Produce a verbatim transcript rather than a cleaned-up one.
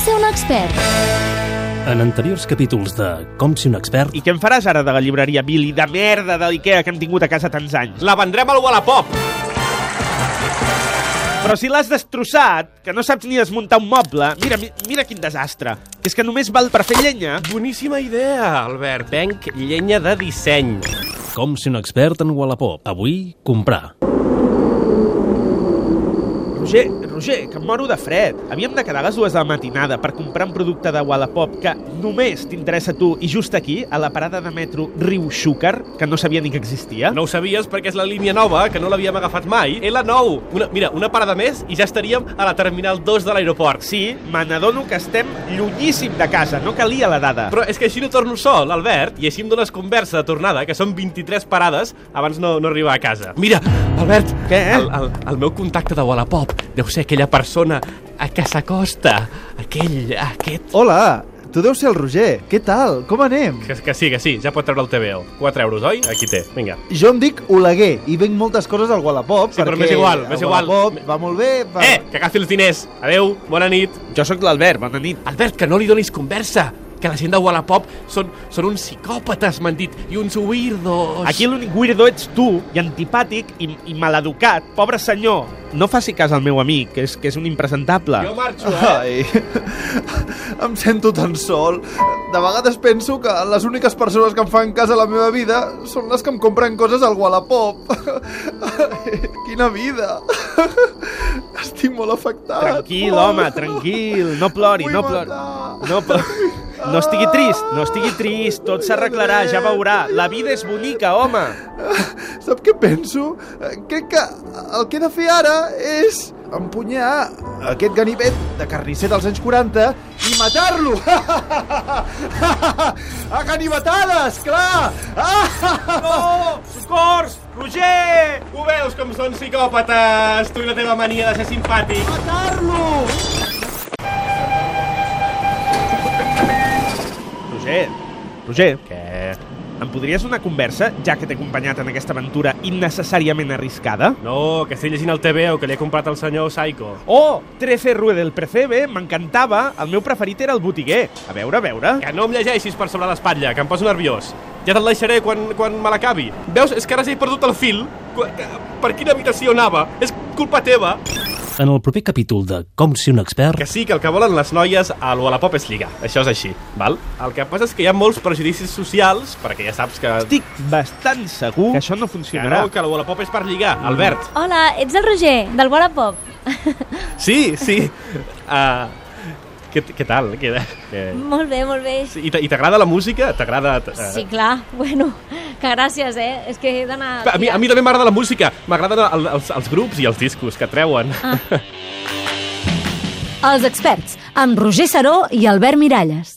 ser un expert. En anteriors capítols de Com ser un expert... I què em faràs ara de la llibreria Billy de merda de l'Ikea que hem tingut a casa tants anys? La vendrem al Wallapop! Però si l'has destrossat, que no saps ni desmuntar un moble, mira, mira quin desastre. Que és que només val per fer llenya. Boníssima idea, Albert. Venc llenya de disseny. Com ser un expert en Wallapop. Avui, comprar. Roger, Roger, que em moro de fred. Havíem de quedar a les dues de la matinada per comprar un producte de Wallapop que només t'interessa a tu i just aquí, a la parada de metro Riu Xúquer, que no sabia ni que existia. No ho sabies perquè és la línia nova, que no l'havíem agafat mai. L nou. Una, mira, una parada més i ja estaríem a la terminal dos de l'aeroport. Sí, me n'adono que estem llunyíssim de casa, no calia la dada. Però és que així no torno sol, Albert, i així em dones conversa de tornada, que són vint-i-tres parades abans no, no arribar a casa. Mira, Albert, què? El, el, el meu contacte de Wallapop deu ser aquella persona a què s'acosta, aquell, aquest... Hola, tu deus ser el Roger. Què tal? Com anem? Que, que sí, que sí, ja pot treure el T V O. quatre euros, oi? Aquí té, vinga. Jo em dic Oleguer i venc moltes coses al Wallapop. Sí, però m'és igual, m'és igual. Wallapop va molt bé... Va... Eh, que agafi els diners. Adeu, bona nit. Jo sóc l'Albert, bona nit. Albert, que no li donis conversa, que la gent de Wallapop són, són uns psicòpates, m'han dit, i uns weirdos. Aquí l'únic weirdo ets tu, i antipàtic i, i maleducat. Pobre senyor, no faci cas al meu amic, que és, que és un impresentable. Jo marxo, eh? Ai, em sento tan sol. De vegades penso que les úniques persones que em fan cas a la meva vida són les que em compren coses al Wallapop. Ai, quina vida. Estic molt afectat. Tranquil, home, tranquil. No plori, no plori. No plori. No estigui trist, no estigui trist. Tot s'arreglarà, ja veurà. La vida és bonica, home. Sap què penso? Crec que el que he de fer ara és empunyar aquest ganivet de carnisser dels anys quaranta i matar-lo! A ganivetades, clar! No! Socors! Roger! Ho veus com són psicòpates, tu i la teva mania de ser simpàtic? Matar-lo! Roger, Roger, Què? em podries donar conversa, ja que t'he acompanyat en aquesta aventura innecessàriament arriscada? No, que estic llegint el T V O que li he comprat al senyor Psycho. Oh, Trece Rue del Percebe, m'encantava. El meu preferit era el botiguer. A veure, a veure. Que no em llegeixis per sobre l'espatlla, que em poso nerviós. Ja te'l deixaré quan, quan me l'acabi. Veus? És que ara ja he perdut el fil. Per quina habitació anava? És culpa teva. En el proper capítol de Com ser un expert... Que sí, que el que volen les noies al Wallapop és lligar. Això és així, val? El que passa és que hi ha molts prejudicis socials, perquè ja saps que... Estic bastant segur que això no Que funcionarà. no, que el Wallapop és per lligar, Albert. Hola, ets el Roger, del Wallapop. Sí, sí. Uh, què, què tal? Què, què... Molt bé, molt bé. I t- i t'agrada la música? T'agrada... Uh... Sí, clar. Bueno, que gràcies, eh? És que he d'anar... A mi, a mi també m'agrada la música. M'agraden el, els, els grups i els discos que treuen. Els experts, amb Roger Saró i Albert Miralles.